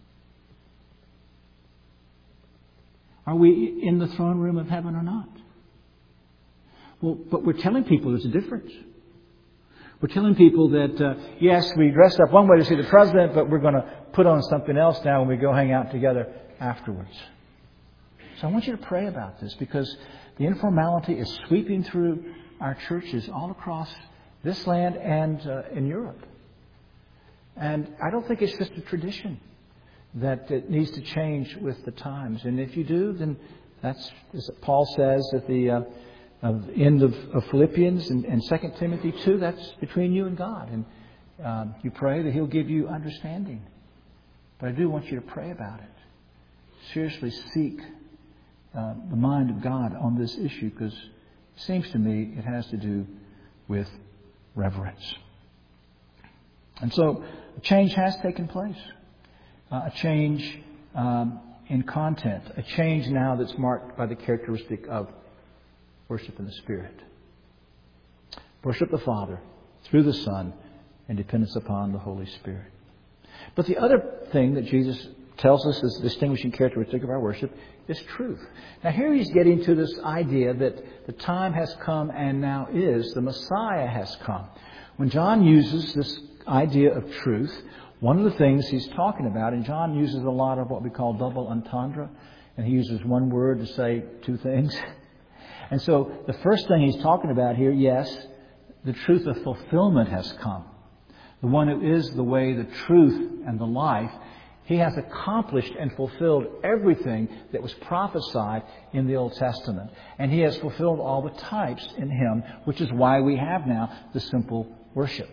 Are we in the throne room of heaven or not? Well, but we're telling people there's a difference. We're telling people that, yes, we dressed up one way to see the President, but we're going to put on something else now when we go hang out together afterwards. So I want you to pray about this because the informality is sweeping through our churches all across this land and in Europe. And I don't think it's just a tradition that it needs to change with the times. And if you do, then that's, as Paul says at the end of Philippians and 2 Timothy 2, that's between you and God. And you pray that He'll give you understanding. But I do want you to pray about it. Seriously seek the mind of God on this issue, because it seems to me it has to do with reverence. And so a change has taken place. A change in content. A change now that's marked by the characteristic of worship in the Spirit. Worship the Father through the Son and dependence upon the Holy Spirit. But the other thing that Jesus tells us is the distinguishing characteristic of our worship is truth. Now here He's getting to this idea that the time has come and now is. The Messiah has come. When John uses this idea of truth, one of the things he's talking about, and John uses a lot of what we call double entendre, and he uses one word to say two things. And so the first thing he's talking about here, yes, the truth of fulfillment has come. The one who is the way, the truth, and the life, He has accomplished and fulfilled everything that was prophesied in the Old Testament. And He has fulfilled all the types in Him, which is why we have now the simple worship.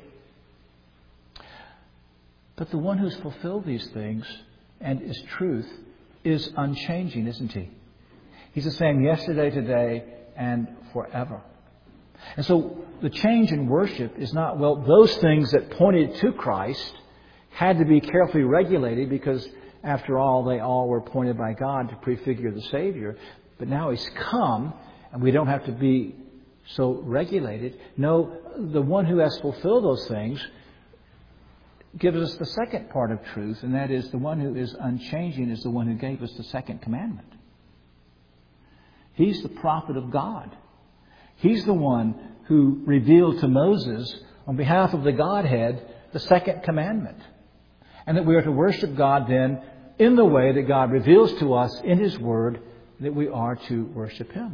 But the one who's fulfilled these things and is truth is unchanging, isn't He? He's the same yesterday, today, and forever. And so the change in worship is not, well, those things that pointed to Christ had to be carefully regulated because, after all, they all were pointed by God to prefigure the Savior. But now He's come, and we don't have to be so regulated. No, the one who has fulfilled those things gives us the second part of truth, and that is the one who is unchanging is the one who gave us the second commandment. He's the prophet of God. He's the one who revealed to Moses, on behalf of the Godhead, the second commandment. And that we are to worship God then in the way that God reveals to us in His Word that we are to worship Him.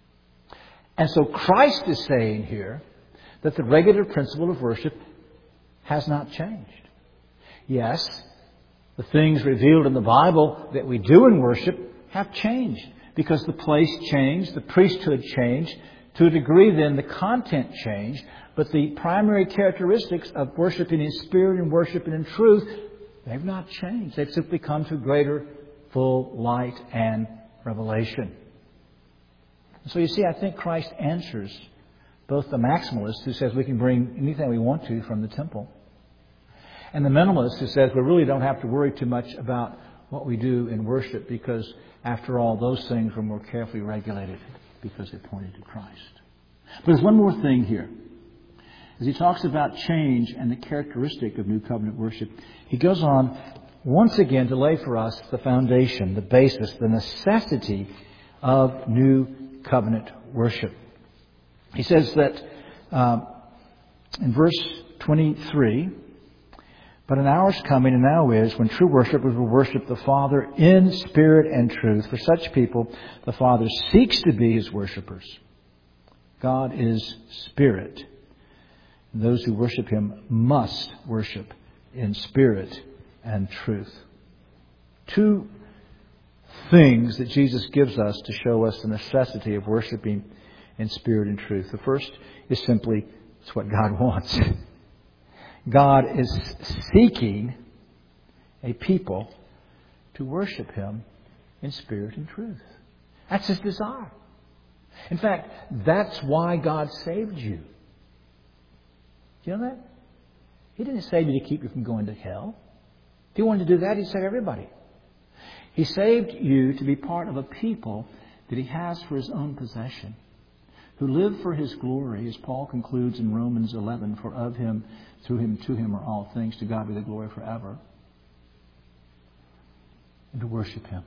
And so Christ is saying here that the regular principle of worship has not changed. Yes, the things revealed in the Bible that we do in worship have changed because the place changed, the priesthood changed. To a degree, then, the content changed. But the primary characteristics of worshiping in spirit and worshiping in truth, they've not changed. They've simply come to greater full light and revelation. So you see, I think Christ answers both the maximalist who says we can bring anything we want to from the temple, and the minimalist who says we really don't have to worry too much about what we do in worship because, after all, those things were more carefully regulated because they pointed to Christ. But there's one more thing here. As he talks about change and the characteristic of New Covenant worship, he goes on once again to lay for us the foundation, the basis, the necessity of New Covenant worship. He says that in verse 23, "But an hour is coming, and now is, when true worshipers will worship the Father in spirit and truth. For such people, the Father seeks to be His worshipers. God is spirit. And those who worship Him must worship in spirit and truth." Two things that Jesus gives us to show us the necessity of worshiping in spirit and truth. The first is simply, it's what God wants. God is seeking a people to worship Him in spirit and truth. That's His desire. In fact, that's why God saved you. Do you know that? He didn't save you to keep you from going to hell. If He wanted to do that, He'd save everybody. He saved you to be part of a people that He has for His own possession, who live for His glory, as Paul concludes in Romans 11, "For of Him, through Him, to Him are all things. To God be the glory forever." And to worship Him.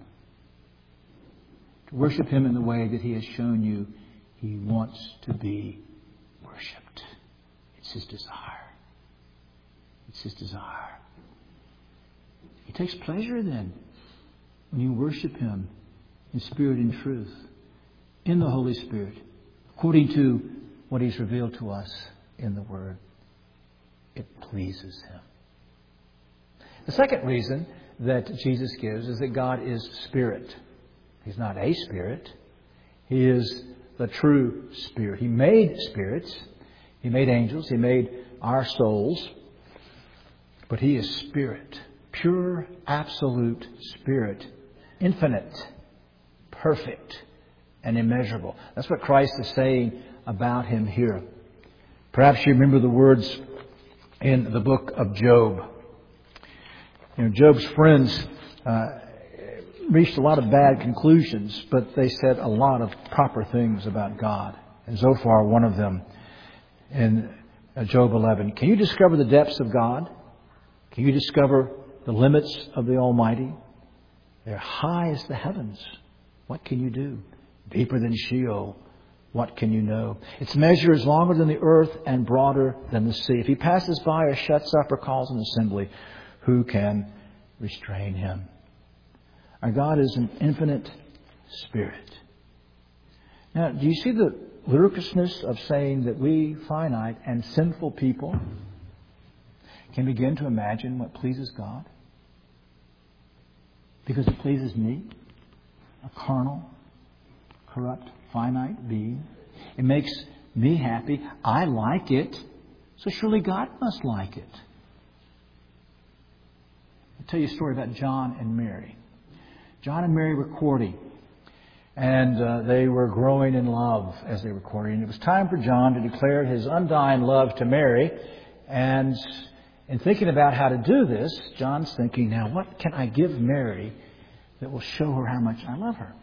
To worship Him in the way that He has shown you He wants to be worshipped. It's His desire. It's His desire. He takes pleasure then when you worship Him in spirit and truth, in the Holy Spirit, according to what He's revealed to us in the Word. It pleases Him. The second reason that Jesus gives is that God is Spirit. He's not a spirit. He is the true Spirit. He made spirits. He made angels. He made our souls. But He is Spirit. Pure, absolute Spirit. Infinite, perfect, and immeasurable. That's what Christ is saying about Him here. Perhaps you remember the words in the book of Job. You know, Job's friends reached a lot of bad conclusions, but they said a lot of proper things about God. And Zophar, one of them, in Job 11. Can you discover the depths of God? Can you discover the limits of the Almighty? They're high as the heavens. What can you do? Deeper than Sheol. What can you know? Its measure is longer than the earth and broader than the sea. If He passes by or shuts up or calls an assembly, who can restrain Him? Our God is an infinite Spirit. Now, do you see the ludicrousness of saying that we finite and sinful people can begin to imagine what pleases God? Because it pleases me, a carnal, corrupt, finite being. It makes me happy. I like it. So surely God must like it. I'll tell you a story about John and Mary. John and Mary were courting. And they were growing in love as they were courting. And it was time for John to declare his undying love to Mary. And in thinking about how to do this, John's thinking, now what can I give Mary that will show her how much I love her?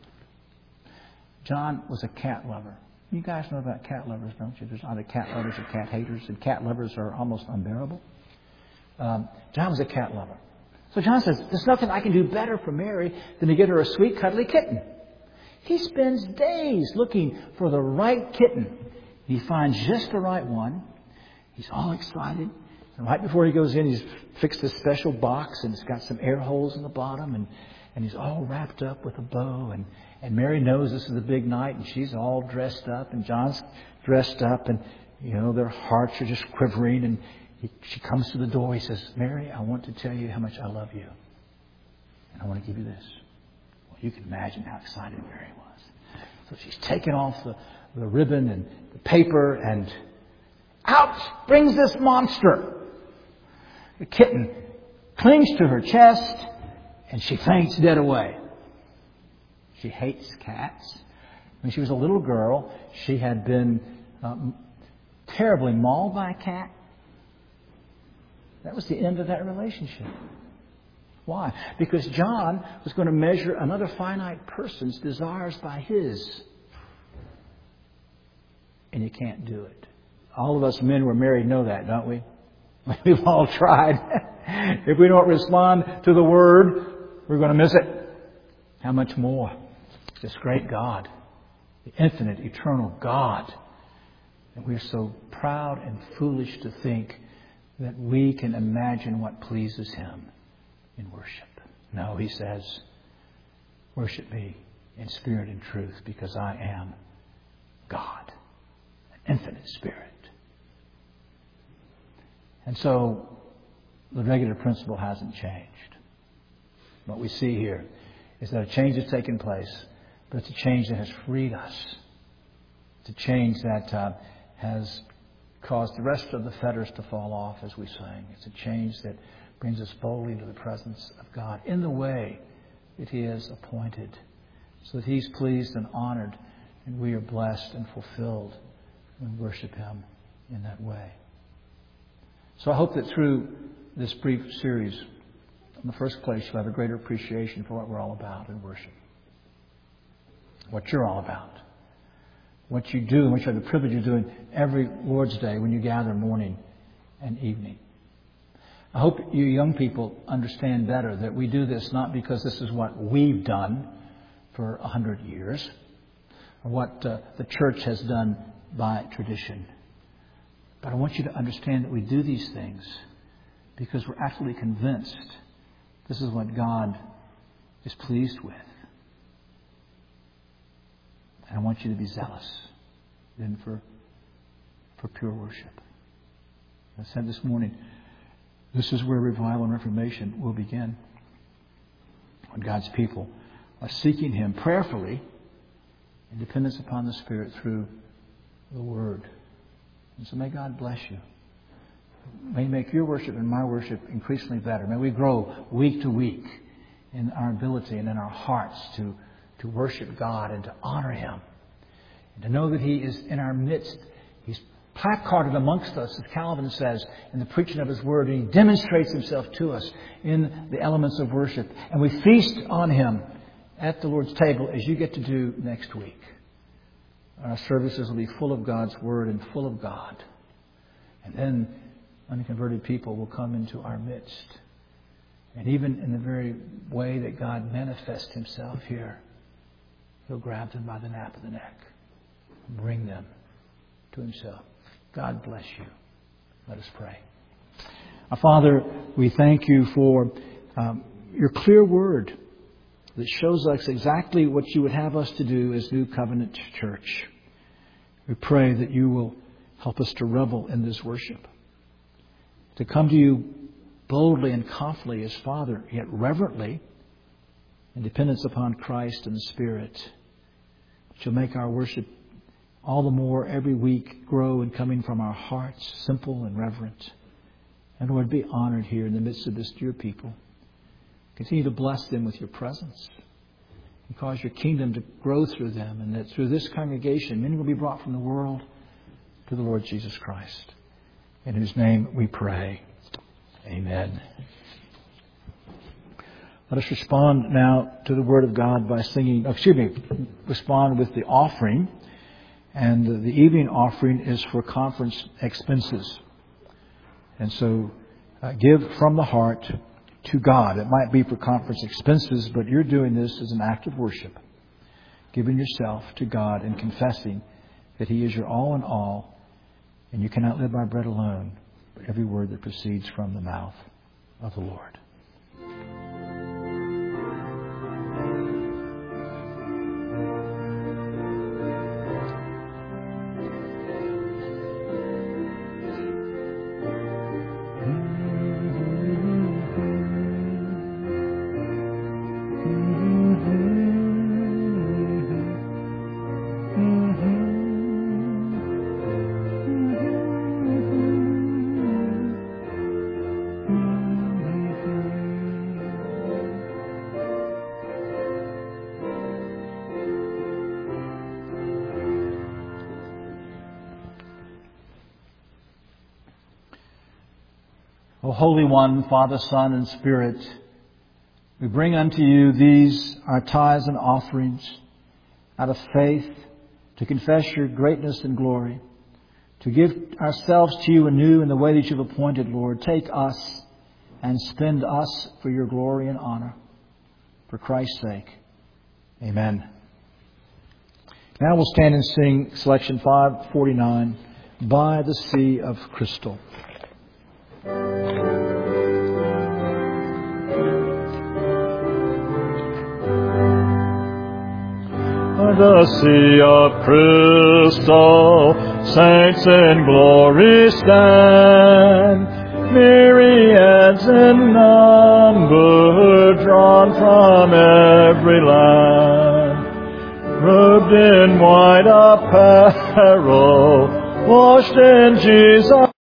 John was a cat lover. You guys know about cat lovers, don't you? There's either cat lovers or cat haters, and cat lovers are almost unbearable. John was a cat lover. So John says, there's nothing I can do better for Mary than to get her a sweet, cuddly kitten. He spends days looking for the right kitten. He finds just the right one. He's all excited. And right before he goes in, he's fixed a special box, and it's got some air holes in the bottom, and he's all wrapped up with a bow. And Mary knows this is a big night, and she's all dressed up, and John's dressed up, and, you know, their hearts are just quivering. And she comes to the door. He says, Mary, I want to tell you how much I love you. And I want to give you this. Well, you can imagine how excited Mary was. So she's taken off the ribbon and the paper, and out springs this monster. The kitten clings to her chest, and she faints dead away. She hates cats. When she was a little girl, she had been terribly mauled by a cat. That was the end of that relationship. Why? Because John was going to measure another finite person's desires by his. And you can't do it. All of us men who are married know that, don't we? We've all tried. If we don't respond to the Word, we're going to miss it. How much more this great God, the infinite, eternal God, and we're so proud and foolish to think that we can imagine what pleases Him in worship. No, He says, worship me in spirit and truth, because I am God, an infinite Spirit. And so the regular principle hasn't changed. What we see here is that a change has taken place, but it's a change that has freed us. It's a change that has caused the rest of the fetters to fall off, as we sang. It's a change that brings us boldly into the presence of God in the way that He has appointed, so that He's pleased and honored, and we are blessed and fulfilled when we worship Him in that way. So I hope that through this brief series, in the first place, you'll have a greater appreciation for what we're all about in worship. What you're all about. What you do and what you have the privilege of doing every Lord's Day when you gather morning and evening. I hope you young people understand better that we do this not because this is what we've done for 100 years or what the church has done by tradition. But I want you to understand that we do these things because we're absolutely convinced this is what God is pleased with. And I want you to be zealous then for for pure worship. I said this morning, this is where revival and reformation will begin. When God's people are seeking Him prayerfully in dependence upon the Spirit through the Word. And so may God bless you. May He make your worship and my worship increasingly better. May we grow week to week in our ability and in our hearts to worship God and to honor Him. And to know that He is in our midst. He's placarded amongst us, as Calvin says, in the preaching of His Word. And He demonstrates Himself to us in the elements of worship. And we feast on Him at the Lord's table, as you get to do next week. Our services will be full of God's Word and full of God. And then unconverted people will come into our midst. And even in the very way that God manifests Himself here, He'll grab them by the nape of the neck and bring them to Himself. God bless you. Let us pray. Our Father, we thank You for Your clear Word that shows us exactly what You would have us to do as New Covenant Church. We pray that You will help us to revel in this worship, to come to You boldly and confidently as Father, yet reverently, in dependence upon Christ and the Spirit, that You'll make our worship all the more every week grow and coming from our hearts, simple and reverent. And Lord, be honored here in the midst of this dear people. Continue to bless them with Your presence and cause Your kingdom to grow through them, and that through this congregation many will be brought from the world to the Lord Jesus Christ, in whose name we pray. Amen. Let us respond now to the Word of God by respond with the offering. And the evening offering is for conference expenses. And so give from the heart to God. It might be for conference expenses, but you're doing this as an act of worship. Giving yourself to God and confessing that He is your all in all, and you cannot live by bread alone, but every word that proceeds from the mouth of the Lord. O Holy One, Father, Son, and Spirit, we bring unto You these, our tithes and offerings, out of faith, to confess Your greatness and glory, to give ourselves to You anew in the way that You've appointed, Lord. Take us and spend us for Your glory and honor. For Christ's sake. Amen. Now we'll stand and sing selection 549, By the Sea of Crystal. The sea of crystal, saints in glory stand, myriads in number, drawn from every land, robed in white apparel, washed in Jesus'